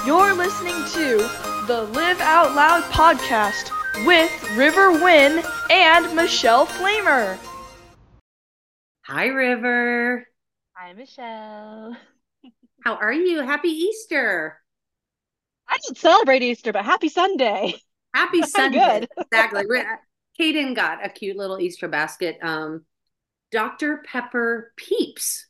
You're listening to the Live Out Loud podcast with River Wynn and Michelle Flamer. Hi, River. Hi, Michelle. How are you? Happy Easter. I didn't celebrate Easter, but happy Sunday. Happy I'm Sunday. good. Exactly. Kaden got a cute little Easter basket. Dr. Pepper Peeps.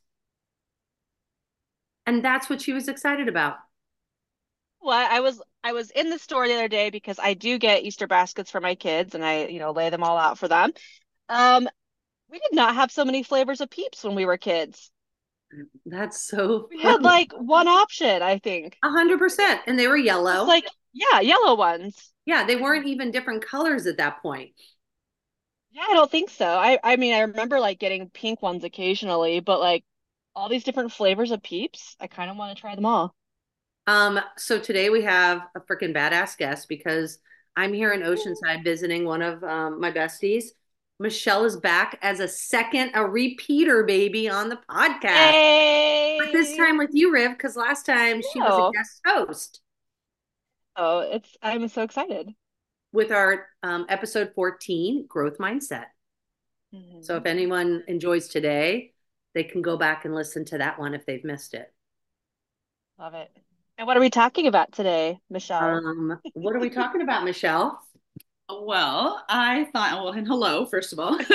And that's what she was excited about. Well, I was in the store the other day because I do get Easter baskets for my kids and I lay them all out for them. Um, we did not have so many flavors of Peeps when we were kids. That's so We had funny. like one option, I think. 100%. And they were Just yellow. like, yeah, yellow ones. Yeah, they weren't even different colors at that point. Yeah, I don't think so. I mean, I remember like getting pink ones occasionally, but like all these different flavors of Peeps, I kind of want to try them all. So today we have a freaking badass guest because I'm here in Oceanside visiting one of my besties. Michelle is back as a repeater baby on the podcast. But this Yay! time with you, Riv, because last time she was a No. guest host Oh, I'm so excited. with our episode 14, Growth Mindset. So if Mhm. anyone enjoys today, they can go back and listen to that one if they've missed it. Love it. And what are we talking about today, Michelle? What are we talking about, Michelle? Well, I thought, well, and hello, first of all.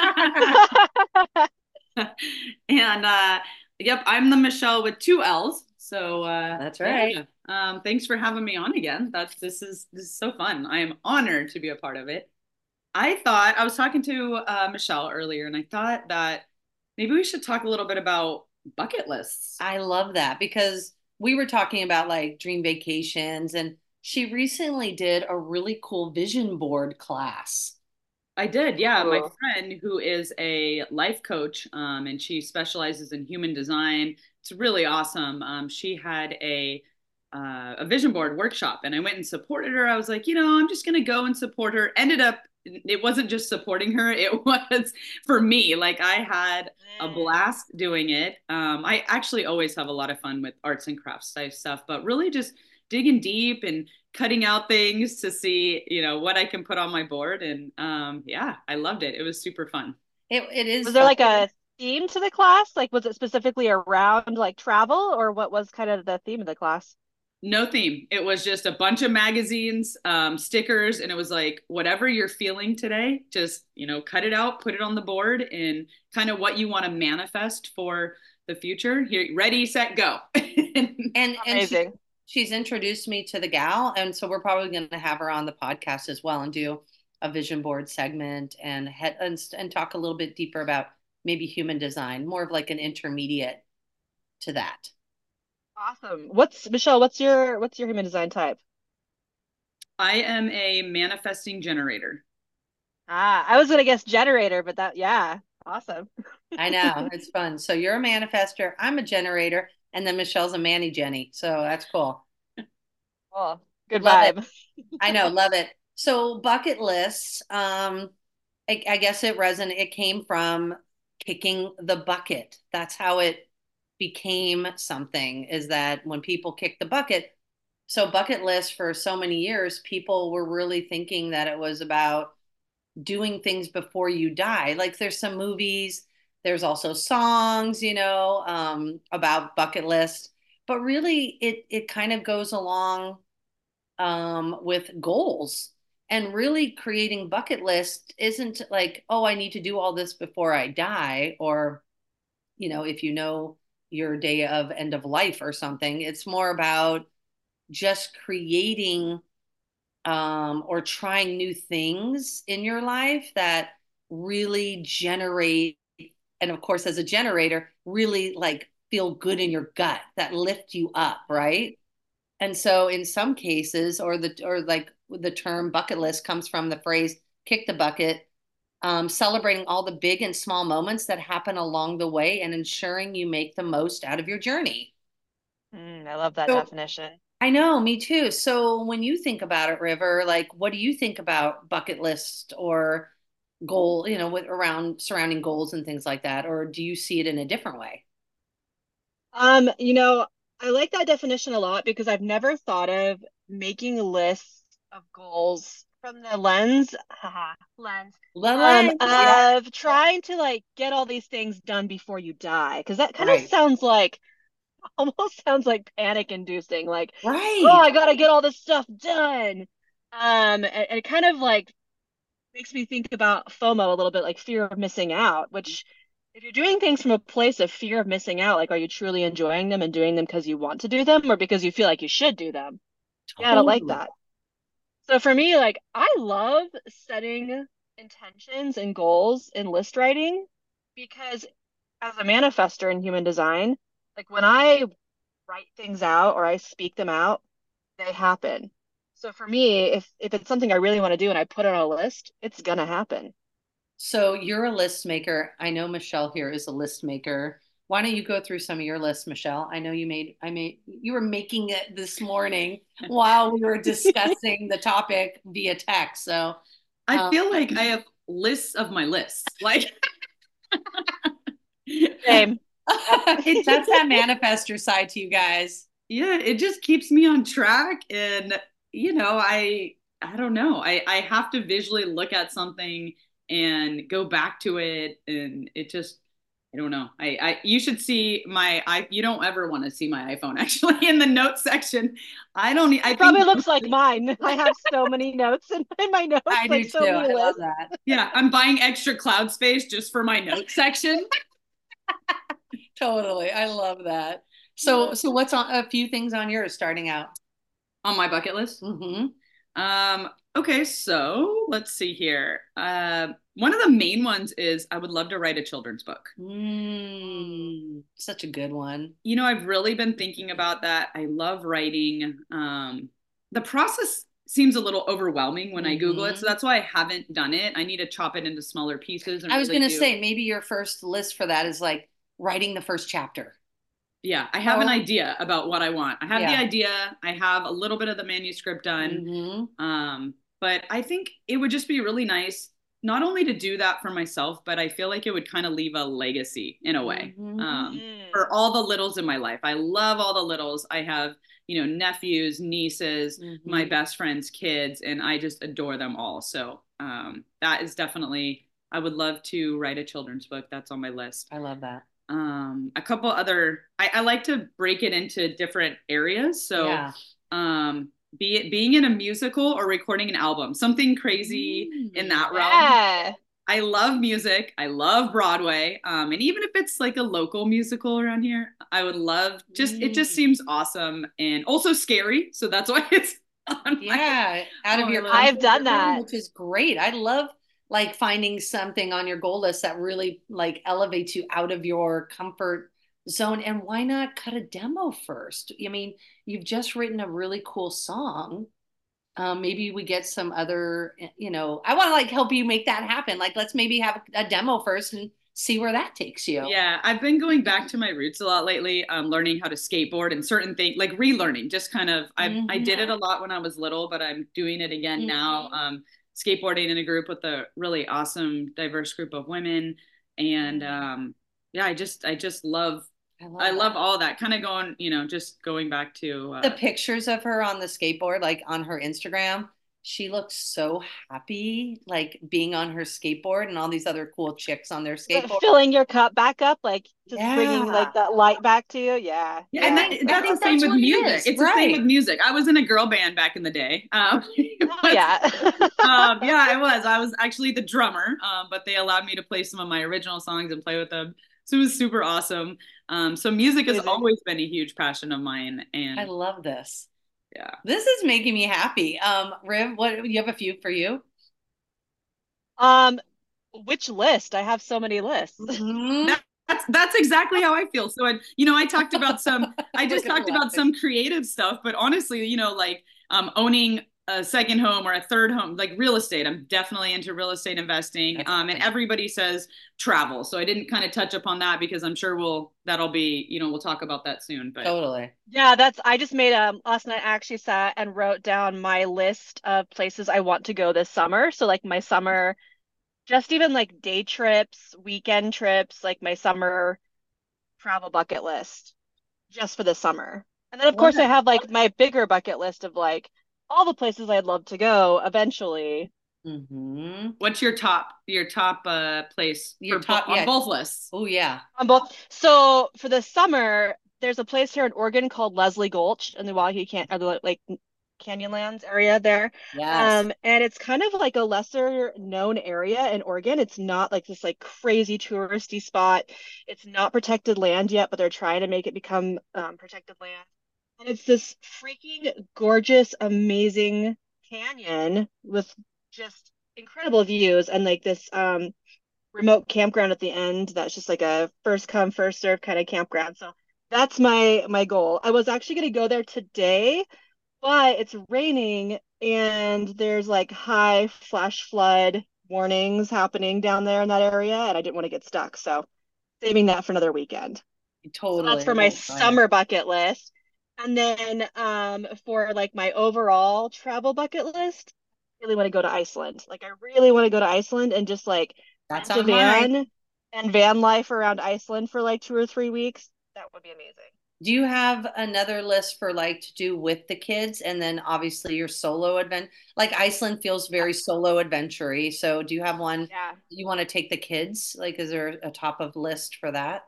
And yep, I'm the Michelle with two L's. So That's right. yeah. Thanks for having me on again. This is so fun. I am honored to be a part of it. I thought I was talking to Michelle earlier, and I thought that maybe we should talk a little bit about bucket lists. I love that because we were talking about like dream vacations, and she recently did a really cool vision board class. I did, yeah. My Ooh. friend who is a life coach, and she specializes in human design. It's really awesome. She had a vision board workshop, and I went and supported her. I was like, I'm just gonna go and support her. Ended up, it wasn't just supporting her; it was for me. Like I had a Mm. blast doing it. I actually always have a lot of fun with arts and crafts type stuff, but really just digging deep and cutting out things to see, what I can put on my board. And yeah, I loved it. It was super fun. It is Was there fun. like a theme to the class? Like, was it specifically around like travel, or what was kind of the theme of the class? No theme. It was just a bunch of magazines, stickers, and it was like whatever you're feeling today, just, cut it out, put it on the board, and kind of what you want to manifest for the future. Here, ready, set, go. And Amazing. she's introduced me to the gal, and so we're probably going to have her on the podcast as well and do a vision board segment and talk a little bit deeper about maybe human design, more of like an intermediate to that. Awesome. What's Michelle, what's your human design type? I am a manifesting generator. Ah, I was gonna guess generator, but yeah, awesome. I know it's fun. So you're a manifester, I'm a generator, and then Michelle's a Manny Jenny. So that's cool. Cool. Good Love it. vibe. I know, love it. So bucket lists, I guess it came from kicking the bucket. That's how it became something, is that when people kick the bucket. So bucket lists for so many years, people were really thinking that it was about doing things before you die. Like there's some movies, there's also songs, about bucket list, but really it kind of goes along with goals. And really creating bucket list isn't like, oh, I need to do all this before I die, or, if you know your day of end of life or something, it's more about just creating or trying new things in your life that really generate, and of course, as a generator, really like feel good in your gut, that lift you up, right? And so in some cases, or like the term bucket list comes from the phrase kick the bucket, celebrating all the big and small moments that happen along the way and ensuring you make the most out of your journey. I love that So definition. I know, me too. So when you think about it, River, like what do you think about bucket list or goal, with around surrounding goals and things like that? Or do you see it in a different way? Um, you know, I like that definition a lot because I've never thought of making lists of goals from the lens, haha, lens, The lens, yeah, of trying to like get all these things done before you die. Because that kind of right, sounds like almost sounds like panic inducing. Like, oh, right. I gotta get all this stuff done. And it kind of like makes me think about FOMO a little bit, like fear of missing out, which if you're doing things from a place of fear of missing out, like are you truly enjoying them and doing them because you want to do them or because you feel like you should do them? Yeah, I don't like Totally. that. So for me, like I love setting intentions and goals in list writing because as a manifester in human design, like when I write things out or I speak them out, they happen. So for me, if it's something I really want to do and I put it on a list, it's gonna happen. So you're a list maker. I know Michelle here is a list maker. Why don't you go through some of your lists, Michelle? I know you were making it this morning while we were discussing the topic via text. So, I um, feel like I have lists of my lists. Like, Same. Yep. that's that manifestor side to you guys. yeah, it just keeps me on track. And, I don't know. I have to visually look at something and go back to it. And it just, I don't know. You should see you don't ever want to see my iPhone actually in the notes section. I don't, I It think, probably looks like mine. I have so many notes in my notes, I do like too. so many I love lists. that. yeah, I'm buying extra cloud space just for my notes section. Totally. I love that. Yeah. So what's on a few things on yours starting out? On my bucket list. Hmm. Okay, so let's see here. One of the main ones is I would love to write a children's book. Such a good one. I've really been thinking about that. I love writing. The process seems a little overwhelming when I Google it, so Hmm. that's why I haven't done it. I need to chop it into smaller pieces and I was really going to do. say maybe your first list for that is like writing the first chapter. Yeah, I have an Oh, idea about what I want. I have the yeah. idea. I have a little bit of the manuscript done. Hmm. But I think it would just be really nice not only to do that for myself, but I feel like it would kind of leave a legacy in a way. Hmm. For all the littles in my life. I love all the littles. I have, nephews, nieces, my Hmm. best friends' kids, and I just adore them all. So that is definitely, I would love to write a children's book. That's on my list. I love that. A couple other, I like to break it into different areas. So Yeah. um, be it being in a musical or recording an album, something crazy in Mm. that realm. Yeah. I love music. I love Broadway. And even if it's like a local musical around here, I would love it just Mm. seems awesome and also scary. So that's why it's Yeah, out of on my your list. I've comfort done zone, that. which is great. I love like finding something on your goal list that really like elevates you out of your comfort zone. And why not cut a demo first? I mean, you've just written a really cool song. Maybe we get some other, I want to like help you make that happen. Like, let's maybe have a demo first and see where that takes you. Yeah, I've been going back to my roots a lot lately, learning how to skateboard and certain things like relearning, just kind of I did it Hmm. a lot when I was little, but I'm doing it again now. Hmm. Skateboarding in a group with a really awesome, diverse group of women. And yeah, I just love I I love love that. all that. Kind of going, just going back to The pictures of her on the skateboard, like on her Instagram, she looks so happy, like being on her skateboard and all these other cool chicks on their Is that skateboard. filling your cup back up, like just bringing Yeah. like that light back to you? Yeah, yeah, and yeah, I I that's the think know. same that's with what it music. is. It's the same with Right. music. I was in a girl band back in the day. Oh yeah. Yeah, I was. I was actually the drummer, but they allowed me to play some of my original songs and play with them. So it was super awesome. So music has Amazing. always been a huge passion of mine, I and love this. yeah, This is making me happy. Riv, what you have a few for you? Um, which list? I have so many lists. Hmm. that's exactly how I feel. So I talked about some. I Look just at her talked about laughing. some creative stuff, but honestly, like owning a second home or a third home, like real estate. I'm definitely into real estate investing. That's And everybody says travel, so I didn't kind of touch upon that because I'm sure that'll be we'll talk about that soon. But totally. Yeah, I just made last night I actually sat and wrote down my list of places I want to go this summer. So like my summer, just even like day trips, weekend trips, like my summer travel bucket list just for the summer. And then of What? course I have like my bigger bucket list of like all the places I'd love to go eventually. Mm-hmm. What's your top place Your for top, on yeah. both lists? Oh, yeah. On both. So for the summer, there's a place here in Oregon called Leslie Gulch in the Wahoo can or the like Canyonlands area there. Yes. And it's kind of like a lesser known area in Oregon. It's not like this like crazy touristy spot. It's not protected land yet, but they're trying to make it become protected land. And it's this freaking gorgeous, amazing canyon with just incredible views and like this remote campground at the end that's just like a first come first serve kind of campground. So that's my goal. I was actually going to go there today, but it's raining and there's like high flash flood warnings happening down there in that area and I didn't want to get stuck. So saving that for another weekend. So that's Totally. for my Right. summer bucket list. And then for like my overall travel bucket list, I really want to go to Iceland. Like I really want to go to Iceland and just like That's rent a on mine. van and van life around Iceland for like 2 or 3 weeks. That would be amazing. Do you have another list for like to do with the kids and then obviously your solo advent? Like Iceland feels Yeah. very solo adventure-y. So do you have one Yeah. you want to take the kids? Like, is there a top of list for that?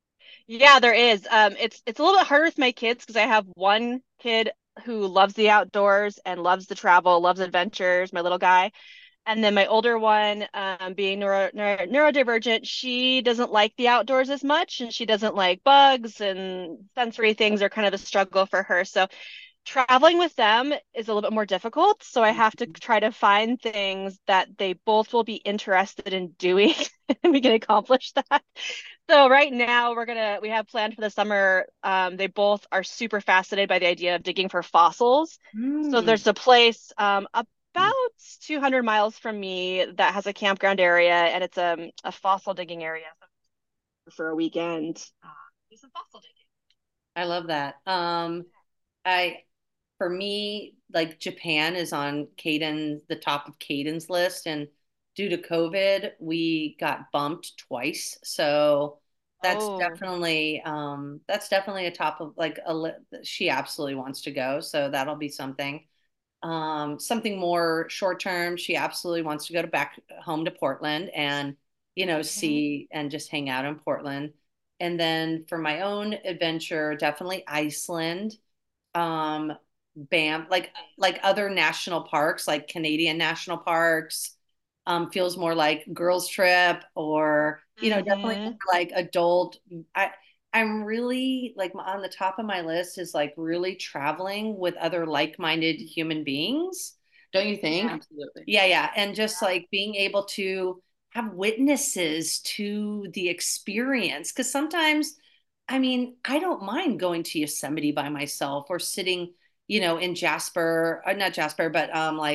Yeah, there is. It's a little bit harder with my kids because I have one kid who loves the outdoors and loves the travel, loves adventures, my little guy. And then my older one, being neurodivergent, she doesn't like the outdoors as much, and she doesn't like bugs and sensory things are kind of a struggle for her. So traveling with them is a little bit more difficult. So I have to try to find things that they both will be interested in doing, and we can accomplish that. So right now we have planned for the summer. They both are super fascinated by the idea of digging for fossils. So Mm. there's a place about 200 miles from me that has a campground area, and it's a fossil digging area for a weekend. Do some fossil digging. I love that. I for me, like Japan is on the top of Caden's list, and due to COVID, we got bumped twice. So Oh, that's definitely a top of like she absolutely wants to go, so that'll be something. Something more short term, she absolutely wants to go to back home to Portland and mhm. see and just hang out in Portland. And then for my own adventure, definitely Iceland, um Banff, like other national parks, like Canadian national parks, feels more like girls trip, or definitely more Mhm. like adult. I'm really like on the top of my list is like really traveling with other like-minded human beings, don't you think? Yeah. Absolutely. Yeah, yeah, and just Yeah. like being able to have witnesses to the experience, because sometimes, I mean, I don't mind going to Yosemite by myself or sitting, in Jasper, not Jasper, but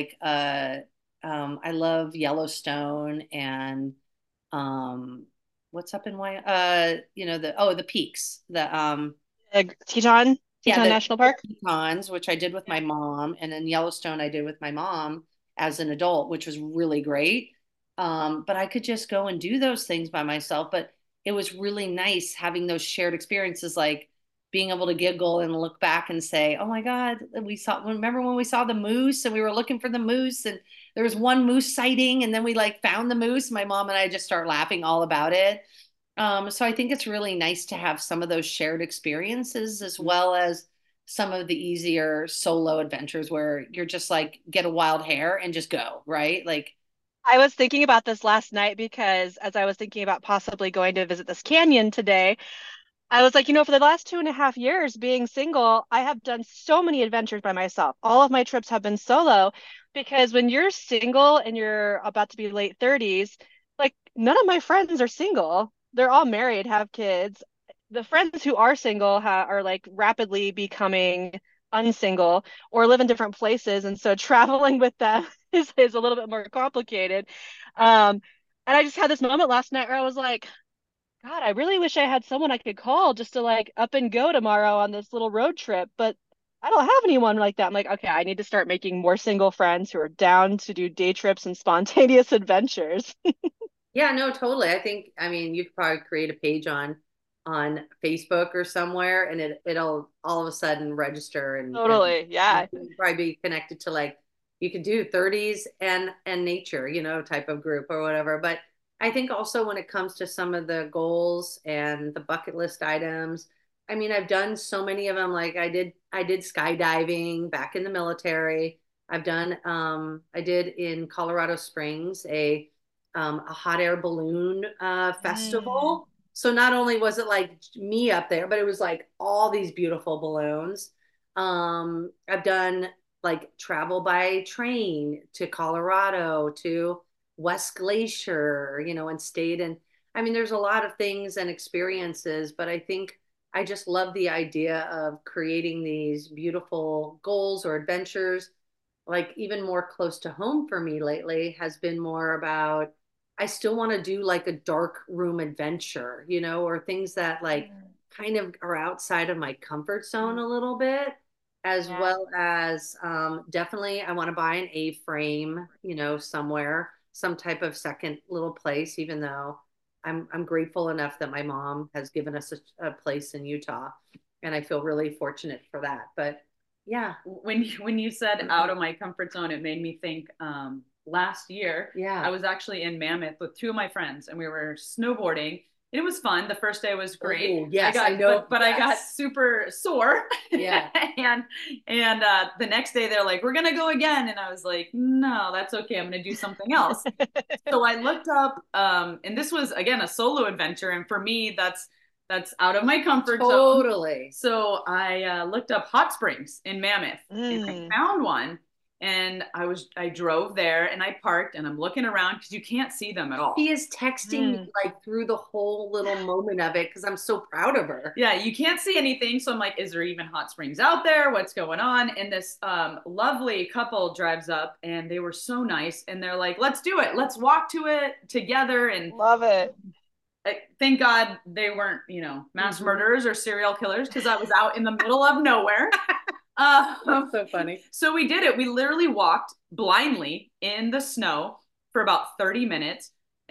I love Yellowstone and um, what's up in the peaks, Teton, yeah, Teton the National Park. Tetons, which I did with Yeah. my mom, and then Yellowstone I did with my mom as an adult, which was really great. But I could just go and do those things by myself. But it was really nice having those shared experiences, like being able to giggle and look back and say, "Oh my God, remember when we saw the moose and we were looking for the moose and there was one moose sighting and then we like found the moose." My mom and I just start laughing all about it. So I think it's really nice to have some of those shared experiences as well as some of the easier solo adventures where you're just like get a wild hair and just go, right? Like, I was thinking about this last night because as I was thinking about possibly going to visit this canyon today, I was like, for the last 2.5 years being single, I have done so many adventures by myself. All of my trips have been solo because when you're single and you're about to be late 30s, like none of my friends are single. They're all married, have kids. The friends who are single are like rapidly becoming unsingle or live in different places. And so traveling with them is a little bit more complicated. Um, and I just had this moment last night where I was like, God, I really wish I had someone I could call just to like up and go tomorrow on this little road trip, but I don't have anyone like that. I'm like, okay, I need to start making more single friends who are down to do day trips and spontaneous adventures. yeah, no, totally. I mean, you could probably create a page on on Facebook or somewhere, and it'll all of a sudden register, Totally. Yeah. probably be connected to like you could do 30s and nature, type of group or whatever. But I think also when it comes to some of the goals and the bucket list items, I mean, I've done so many of them. Like I did skydiving back in the military. I did in Colorado Springs a hot air balloon festival. So not only was it like me up there, but it was like all these beautiful balloons. I've done like travel by train to Colorado to West Glacier, and stayed in. I mean, there's a lot of things and experiences, but I think I just love the idea of creating these beautiful goals or adventures. Like even more close to home for me lately has been more about I still want to do like a dark room adventure, or things that like kind of are outside of my comfort zone a little bit, as well as definitely I want to buy an A-frame, somewhere, some type of second little place, even though I'm grateful enough that my mom has given us a place in Utah, and I feel really fortunate for that. But yeah, when you said out of my comfort zone, it made me think last year, I was actually in Mammoth with two of my friends, and we were snowboarding. And it was fun. The first day was great. Oh, yes, I know. But I got super sore. Yeah. and the next day they're like, we're gonna go again. And I was like, no, that's okay. I'm gonna do something else. So I looked up, and this was again a solo adventure. And for me, that's out of my comfort zone. Totally. So I looked up hot springs in Mammoth, and I found one. And I drove there and I parked and I'm looking around because you can't see them at all. She is texting me like through the whole little moment of it because I'm so proud of her. Yeah, you can't see anything. So I'm like, is there even hot springs out there? What's going on? And this lovely couple drives up and they were so nice. And they're like, let's do it. Let's walk to it together. And love it. Thank God they weren't, mass murderers or serial killers because I was out in the middle of nowhere. That's so funny. So we did it. We literally walked blindly in the snow for about 30 minutes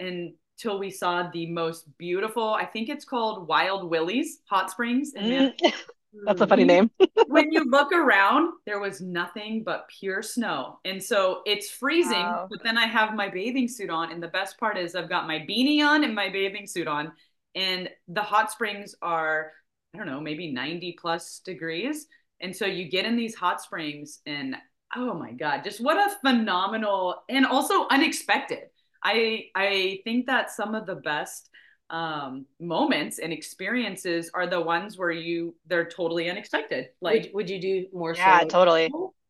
until we saw the most beautiful, I think it's called Wild Willie's Hot Springs. That's a funny name. When you look around, there was nothing but pure snow. And so it's freezing, but then I have my bathing suit on. And the best part is I've got my beanie on and my bathing suit on. And the hot springs are, I don't know, maybe 90 plus degrees. And so you get in these hot springs and oh my God, just what a phenomenal and also unexpected. I think that some of the best moments and experiences are the ones where they're totally unexpected. Like, would you do more? Yeah, totally.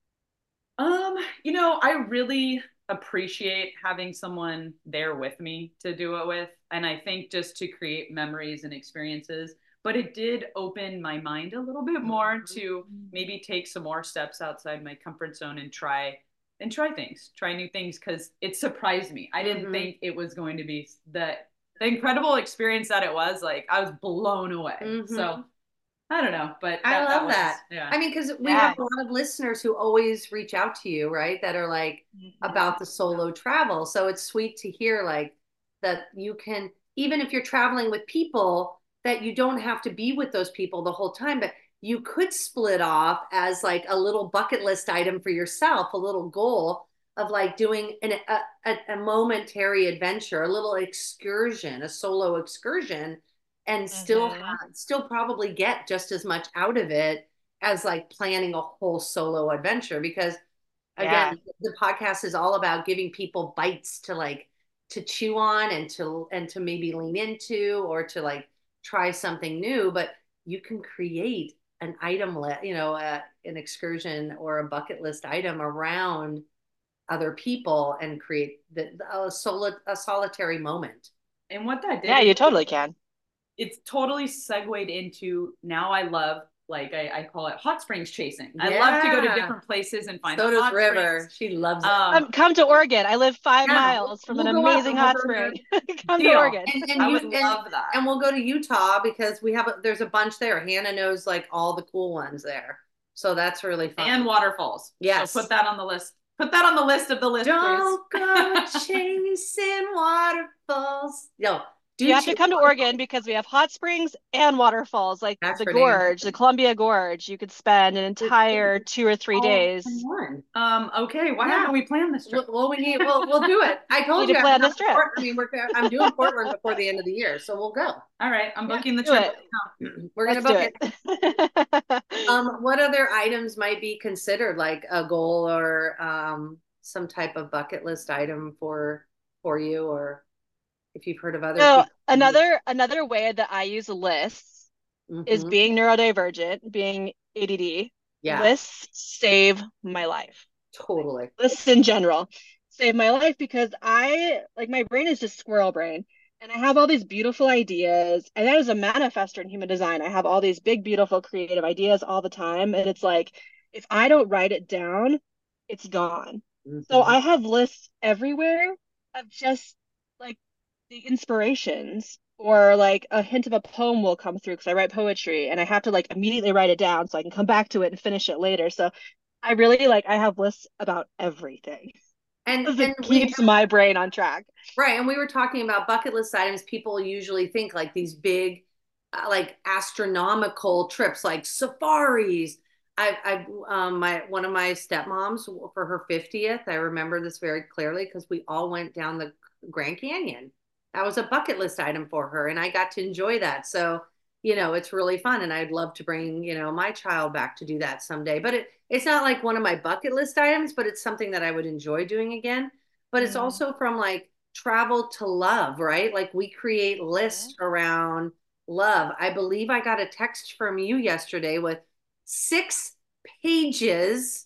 I really appreciate having someone there with me to do it with. And I think just to create memories and experiences. But it did open my mind a little bit more to maybe take some more steps outside my comfort zone and try new things, because it surprised me. I didn't think it was going to be the incredible experience that it was. Like I was blown away. So I don't know, but I love that. Yeah. I mean, because we have a lot of listeners who always reach out to you, right? That are like about the solo travel. So it's sweet to hear like that you can, even if you're traveling with people, that you don't have to be with those people the whole time, but you could split off as like a little bucket list item for yourself, a little goal of like doing a momentary adventure, a little excursion, a solo excursion, and still probably get just as much out of it as like planning a whole solo adventure. Because again, the podcast is all about giving people bites to chew on and to maybe lean into, or to like try something new. But you can create an item an excursion or a bucket list item around other people and create a solitary moment. And what that did, yeah, you totally can. It's totally segued into, now I love, like I call it hot springs chasing. I love to go to different places and find the hot River. springs. She loves it. Come to Oregon. I live 5 miles from an amazing hot spring. Come to Oregon. And I would love that. And we'll go to Utah because there's a bunch there. Hannah knows like all the cool ones there. So that's really fun. And waterfalls. Yes. So put that on the list. Put that on the list of the list, Don't go chasing waterfalls. Yo, You have to come to Oregon because we have hot springs and waterfalls, like That's the for damn gorge, the Columbia Gorge. You could spend an entire 2 or 3 all days. in one. Okay. Why Yeah. haven't we planned this trip? Well, we'll do it. I told Need you to plan this trip. I mean, I'm doing Portland before the end of the year, so we'll go. All right. I'm booking the do trip. it. We're gonna Let's book do it. it. What other items might be considered like a goal or some type of bucket list item for you, or if you've heard of other So people? another way that I use lists is Mhm. being neurodivergent, being ADD. Yeah, Lists save my life. totally. Lists in general save my life because my brain is just squirrel brain. And I have all these beautiful ideas. And that is a manifester in human design. I have all these big, beautiful, creative ideas all the time. And it's like, if I don't write it down, it's gone. So Mhm. I have lists everywhere of just like the inspirations, or like a hint of a poem will come through because I write poetry and I have to like immediately write it down so I can come back to it and finish it later. So I have lists about everything And because it we keeps my brain on track. Right. And we were talking about bucket list items. People usually think like these big, like astronomical trips, like safaris. One of my stepmoms for her 50th, I remember this very clearly because we all went down the Grand Canyon. That was a bucket list item for her, and I got to enjoy that. So, it's really fun, and I'd love to bring, my child back to do that someday. But it's not like one of my bucket list items, but it's something that I would enjoy doing again. But it's Mm. also from like travel to love, right? Like we create lists around love. I believe I got a text from you yesterday with 6 pages.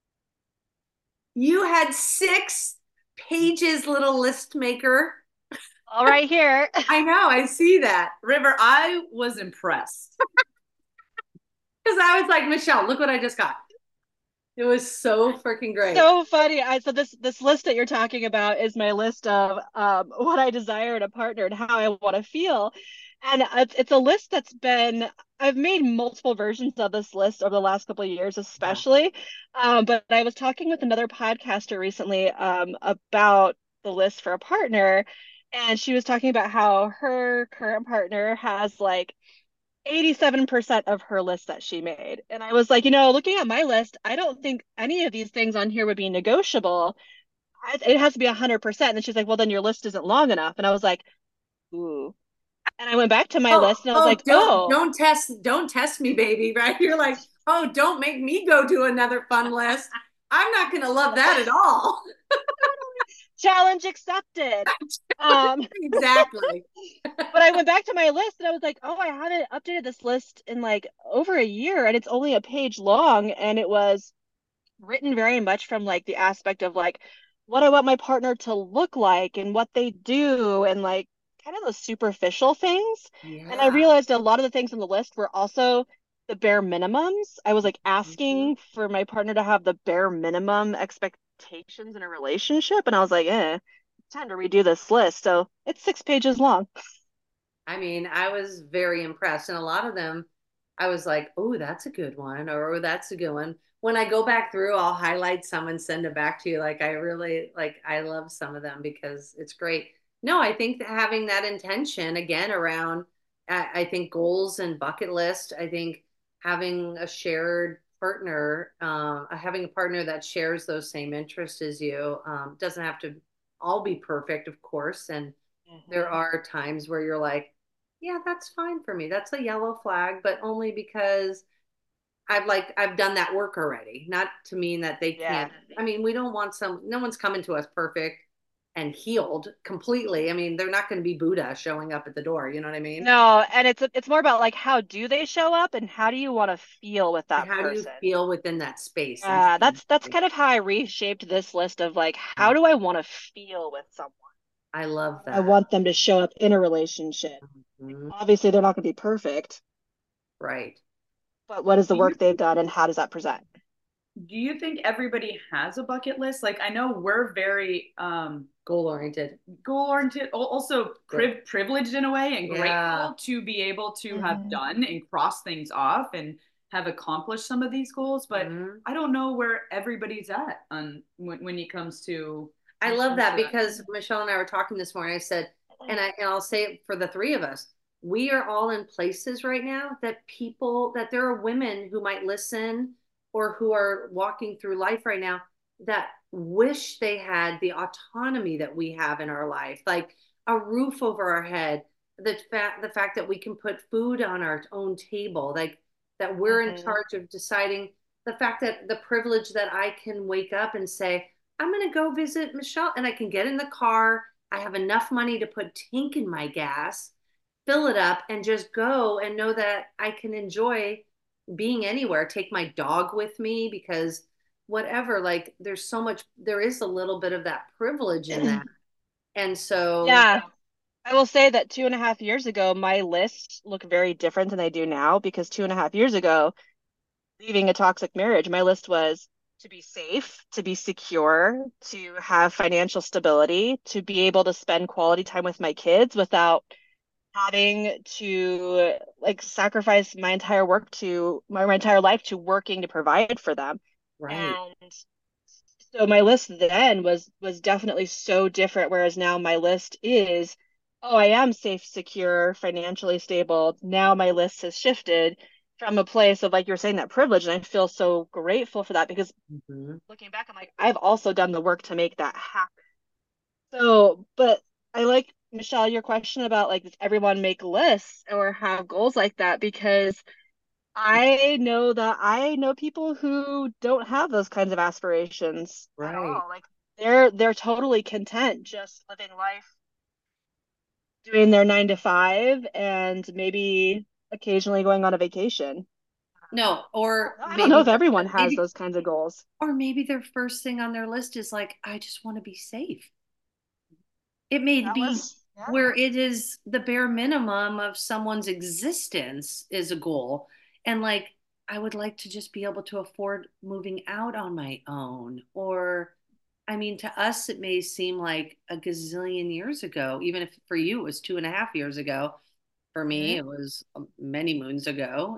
You had 6 pages, little list maker. All right here. I know, I see that. River, I was impressed. Because I was like, Michelle, look what I just got. It was so freaking great. So funny. So this list that you're talking about is my list of what I desire in a partner and how I want to feel. And it's a list I've made multiple versions of this list over the last couple of years, especially. But I was talking with another podcaster recently about the list for a partner, and she was talking about how her current partner has like 87% of her list that she made. And I was like, looking at my list, I don't think any of these things on here would be negotiable. It has to be 100%. And she's like, well, then your list isn't long enough. And I was like, ooh. And I went back to my list and I was like, don't test me, baby, right? You're like, oh, don't make me go do another fun list. I'm not gonna love that at all. Challenge accepted. Exactly. But I went back to my list and I was like, oh, I haven't updated this list in like over a year and it's only a page long. And it was written very much from like the aspect of like what I want my partner to look like and what they do and like kind of those superficial things. And I Yeah. realized a lot of the things on the list were also the bare minimums. I was like Mhm. asking for my partner to have the bare minimum expectations in a relationship. And I was like, it's time to redo this list. So it's 6 pages long. I mean, I was very impressed. And a lot of them, I was like, oh, that's a good one, or "Oh, that's a good one." When I go back through, I'll highlight some and send it back to you. Like, I love some of them because it's great. No, I think that having that intention again around, I think goals and bucket list, I think having a shared partner, having a partner that shares those same interests as you, doesn't have to all be perfect, of course. And there Mhm. are times where you're like, yeah, that's fine for me. That's a yellow flag, but only because I've done that work already. Not to mean that they Yeah. can't. I mean, we don't want no one's coming to us perfect and healed completely. I mean, they're not going to be Buddha showing up at the door. You know what I mean? No, and it's more about like how do they show up and how do you want to feel with And that how do you person? feel within that space? Yeah, that's Exactly. kind of how I reshaped this list of like how do I want to feel with someone? I love I that. want them to show up in a relationship. Mhm. Obviously, they're not going to be perfect, Right. but what is the Do you work they've done and how does that present? do you think everybody has a bucket list? Like I know we're very Goal oriented. goal oriented, also privileged in a way and Yeah. grateful to be able to have Mhm. done and cross things off and have accomplished some of these goals. But Mhm. I don't know where everybody's at on when it comes to I love that because Michelle and I were talking this morning. I said, and I'll say it for the three of us. We are all in places right now that there are women who might listen or who are walking through life right now that wish they had the autonomy that we have in our life, like a roof over our head, the fact that we can put food on our own table, like that we're in Mhm. charge of deciding, the fact that the privilege that I can wake up and say, I'm going to go visit Michelle, and I can get in the car. I have enough money to put tank in my gas, fill it up, and just go and know that I can enjoy being anywhere. Take my dog with me because whatever, like there is a little bit of that privilege in that. And so, Yeah. I will say that 2.5 years ago, my lists look very different than they do now because 2.5 years ago, leaving a toxic marriage, my list was to be safe, to be secure, to have financial stability, to be able to spend quality time with my kids without having to like sacrifice my entire life to working to provide for them. right, And so my list then was definitely so different, whereas now my list is, oh, I am safe, secure, financially stable. Now my list has shifted from a place of like you're saying that privilege, and I feel so grateful for that because mhm. looking back, I'm like, I've also done the work to make that happen. So, but I like Michelle, your question about like, does everyone make lists or have goals like that? Because I know people who don't have those kinds of aspirations at Right. all. Like they're totally content just living life, doing their 9 to 5, and maybe occasionally going on a vacation. No, or I don't know if maybe, everyone has maybe, those kinds of goals. or maybe their first thing on their list is like, I just want to be safe. It may be Yeah. where it is the bare minimum of someone's existence is a goal. And like, I would like to just be able to afford moving out on my own. Or, I mean, to us, it may seem like a gazillion years ago, even if for you it was 2.5 years ago. For me, Mhm. it was many moons ago,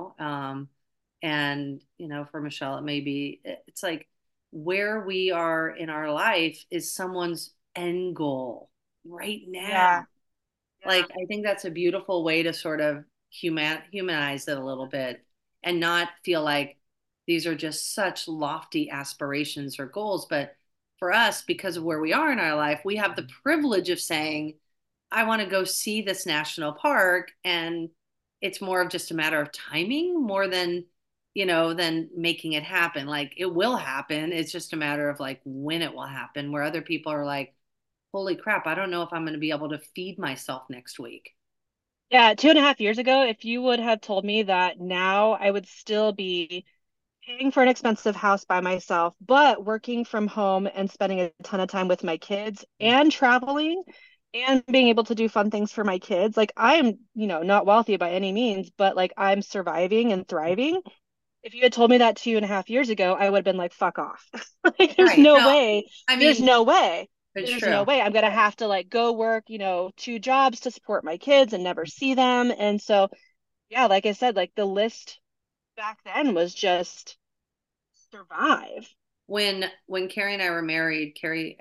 and, for Michelle, it may be, it's like where we are in our life is someone's end goal right now. Yeah. Yeah. Like, I think that's a beautiful way to sort of humanize it a little bit and not feel like these are just such lofty aspirations or goals. But for us, because of where we are in our life, we have the privilege of saying, I want to go see this national park. And it's more of just a matter of timing more than making it happen. Like it will happen. It's just a matter of like when it will happen, where other people are like, holy crap, I don't know if I'm going to be able to feed myself next week. Yeah, 2.5 years ago, if you would have told me that now I would still be paying for an expensive house by myself, but working from home and spending a ton of time with my kids and traveling and being able to do fun things for my kids. Like I'm, not wealthy by any means, but like I'm surviving and thriving. If you had told me that 2.5 years ago, I would have been like, fuck off. Like there's Right. no No, way. I There's mean, no way. it's There's true. no way. I'm gonna have to like go work, 2 jobs to support my kids and never see them. And so, yeah, like I said, like the list back then was just survive. When Carrie and I were married,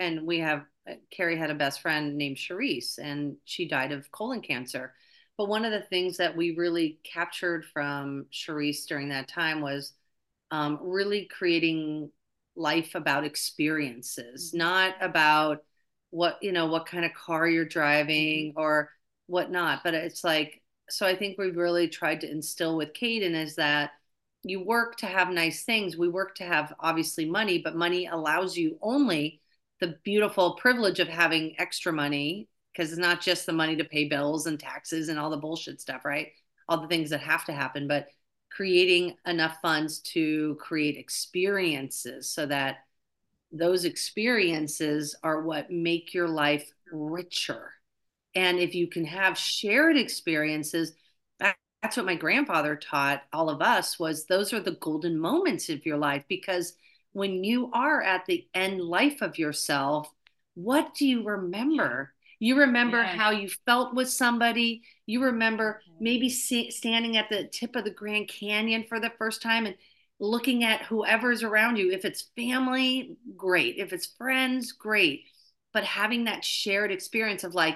Carrie had a best friend named Charisse, and she died of colon cancer. But one of the things that we really captured from Charisse during that time was really creating life about experiences, not about what kind of car you're driving or whatnot. But it's like, so I think we've really tried to instill with Caden is that you work to have nice things. We work to have obviously money, but money allows you only the beautiful privilege of having extra money because it's not just the money to pay bills and taxes and all the bullshit stuff, right? All the things that have to happen, but creating enough funds to create experiences so that those experiences are what make your life richer. And if you can have shared experiences, that's what my grandfather taught all of us was those are the golden moments of your life because when you are at the end life of yourself, what do you remember? You remember Yeah. how you felt with somebody. You remember maybe standing at the tip of the Grand Canyon for the first time and looking at whoever's around you. If it's family, great. If it's friends, great. But having that shared experience of like,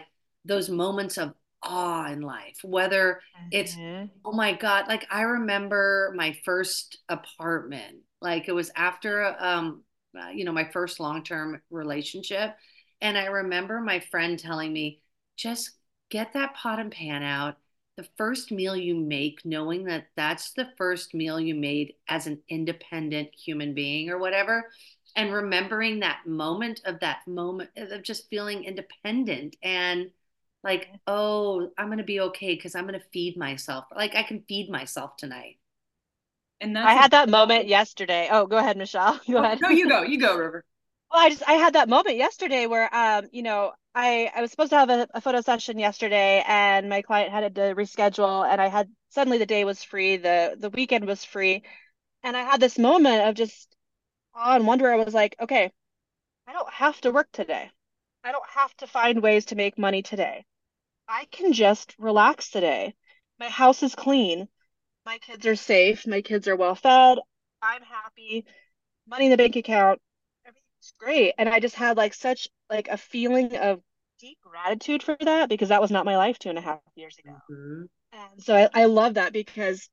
those moments of awe in life, whether it's, Mhm. oh my God, like I remember my first apartment, like it was after, my first long-term relationship. And I remember my friend telling me, just get that pot and pan out. The first meal you make, knowing that that's the first meal you made as an independent human being or whatever, and remembering that moment of just feeling independent and like, oh, I'm going to be okay because I'm going to feed myself. Like I can feed myself tonight. And I that's had that moment yesterday. Oh, go ahead, Michelle. Go oh, ahead. no, you go, River. Well, I had that moment yesterday where I was supposed to have a photo session yesterday and my client had to reschedule and I had suddenly the day was free, the weekend was free, and I had this moment of just awe and wonder. I was like, okay, I don't have to work today. I don't have to find ways to make money today. I can just relax today. My house is clean. My kids are safe. My kids are well fed. I'm happy. Money in the bank account. Everything's great. And I just had like such like a feeling of deep gratitude for that because that was not my life 2.5 years ago. Mhm. And so I love that because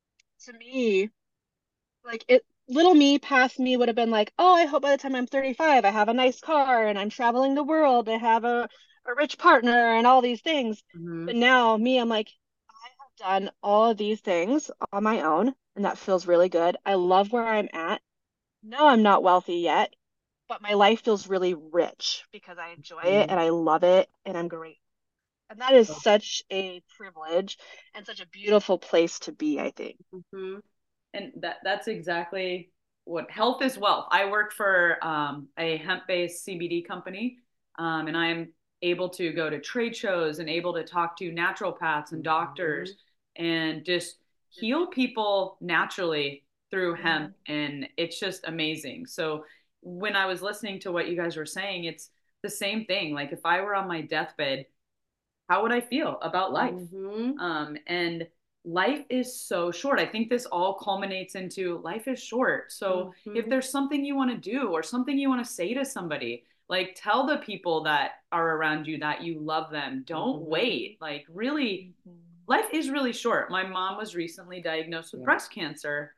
to me, like it little me past me would have been like, oh, I hope by the time I'm 35, I have a nice car and I'm traveling the world, I have a rich partner and all these things. But Mhm. now me, I'm like, I have done all of these things on my own, and that feels really good. I love where I'm at. No, I'm not wealthy yet, but my life feels really rich because I enjoy it Mhm. and I love it and I'm great. And that is such a privilege and such a beautiful place to be, I think. Mhm. And that's exactly what health is wealth. I work for a hemp-based CBD company, and I'm able to go to trade shows and able to talk to naturopaths and doctors Mhm. and just heal people naturally through hemp. Mhm. And it's just amazing. So when I was listening to what you guys were saying, it's the same thing. Like if I were on my deathbed, how would I feel about life? Mhm. And life is so short. I think this all culminates into life is short. So if Mhm. there's something you want to do or something you want to say to somebody, like tell the people that are around you that you love them. Don't Mhm. wait. Like really, Mhm. life is really short. My mom was recently diagnosed with Yeah. breast cancer.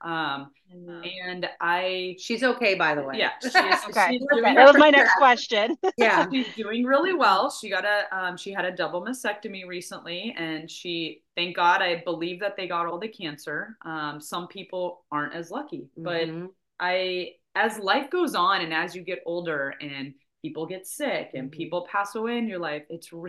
Mhm. And I, She's okay, by the way. yeah, she's Okay, she's okay. doing That was Remember my next that. question. Yeah. she's doing really well. She had a double mastectomy recently, and thank God, I believe that they got all the cancer. Some people aren't as lucky, but Mhm. as life goes on and as you get older and people get sick and Mhm. people pass away in your life,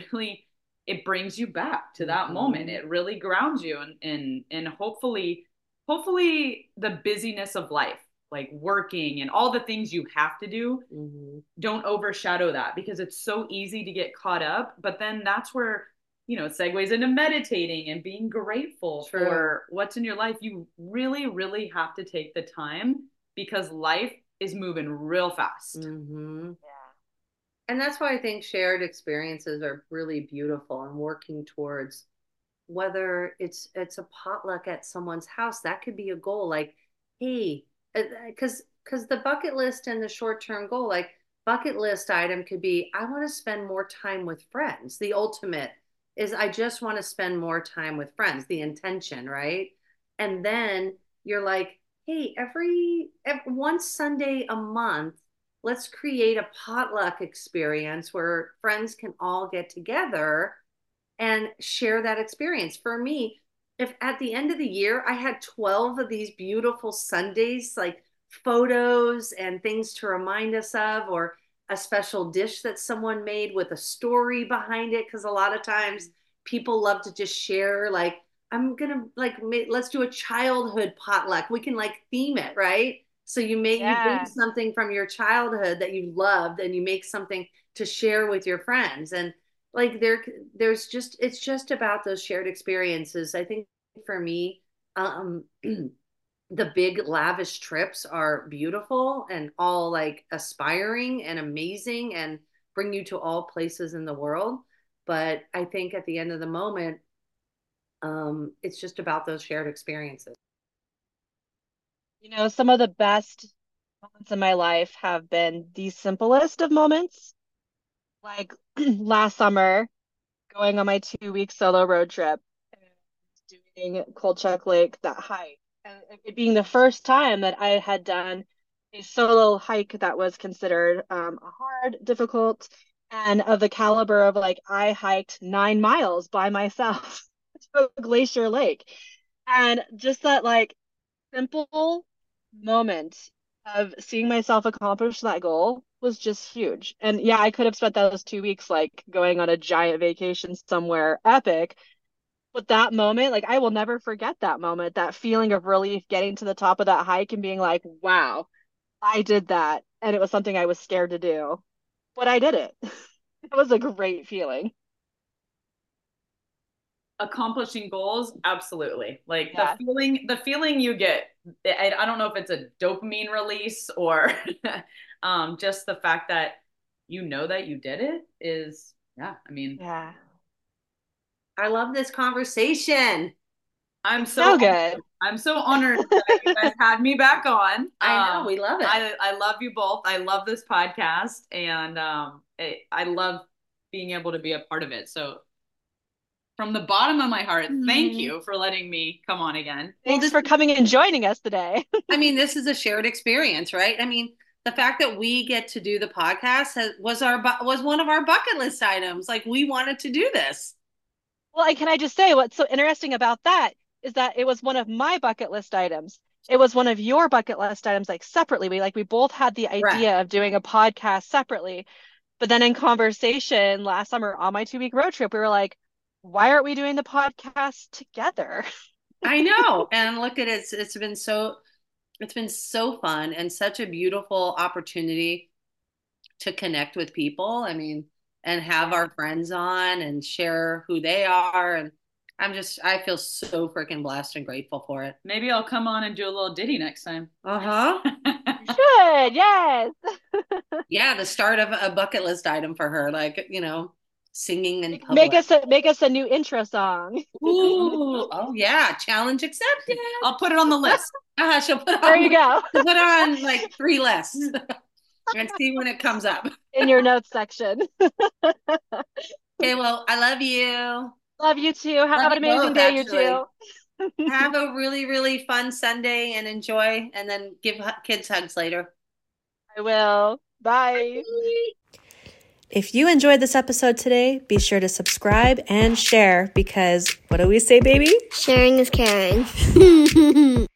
it brings you back to that moment. Mhm. It really grounds you and hopefully the busyness of life, like working and all the things you have to do, Mhm. don't overshadow that because it's so easy to get caught up. But then that's where, it segues into meditating and being grateful True. for what's in your life. You really, really have to take the time because life is moving real fast. Mhm. Yeah. And that's why I think shared experiences are really beautiful and working towards whether it's a potluck at someone's house, that could be a goal. Like, hey, because the bucket list and the short-term goal, like bucket list item could be, I want to spend more time with friends. The ultimate is I just want to spend more time with friends, the intention, right? And then you're like, hey, every one Sunday a month, let's create a potluck experience where friends can all get together and share that experience. For me, if at the end of the year I had 12 of these beautiful Sundays, like photos and things to remind us of, or a special dish that someone made with a story behind it, because a lot of times people love to just share, like, I'm gonna like let's do a childhood potluck. We can like theme it, right? So you bring Yeah. something from your childhood that you loved and you make something to share with your friends. And like there's just it's just about those shared experiences. I think for me, the big lavish trips are beautiful and all like aspiring and amazing and bring you to all places in the world. But I think at the end of the moment, it's just about those shared experiences. Some of the best moments in my life have been the simplest of moments. Like last summer, going on my 2-week solo road trip and doing Kolchak Lake, that hike. And it being the first time that I had done a solo hike that was considered a hard, difficult, and of the caliber of like I hiked 9 miles by myself to a glacier lake. And just that like simple moment of seeing myself accomplish that goal was just huge. And yeah, I could have spent those 2 weeks like going on a giant vacation somewhere epic. But that moment, like I will never forget that moment, that feeling of relief getting to the top of that hike and being like, wow, I did that. And it was something I was scared to do, but I did it. It was a great feeling. Accomplishing goals, absolutely. Like Yeah. the feeling you get, I don't know if it's a dopamine release or just the fact that you know that you did it is, yeah, I mean, Yeah. I love this conversation. I'm So good. I'm so honored that you guys had me back on. I know, we love it. I love you both. I love this podcast, and I love being able to be a part of it. So from the bottom of my heart, thank you for letting me come on again. Thanks for coming and joining us today. I mean, this is a shared experience, right? I mean, the fact that we get to do the podcast was one of our bucket list items. Like we wanted to do this. Well, and can I just say what's so interesting about that is that it was one of my bucket list items. It was one of your bucket list items, like separately. We both had the idea of doing a podcast separately. But then in conversation last summer on my 2-week road trip, we were like, why aren't we doing the podcast together? I know. And look at it. It's been so fun and such a beautiful opportunity to connect with people. I mean, and have our friends on and share who they are. And I feel so freaking blessed and grateful for it. Maybe I'll come on and do a little ditty next time. Uh-huh. Good, yes. Yeah, the start of a bucket list item for her, like, singing in public. Make us a new intro song. Ooh, oh yeah, challenge accepted. I'll put it on the list. She'll put There you go. She'll put on like 3 lists and see when it comes up in your notes section. Okay, well, I love you. Love you too. Have an amazing day, you too. Have a really, really fun Sunday and enjoy, and then give kids hugs later. I will. Bye. If you enjoyed this episode today, be sure to subscribe and share because what do we say, baby? Sharing is caring.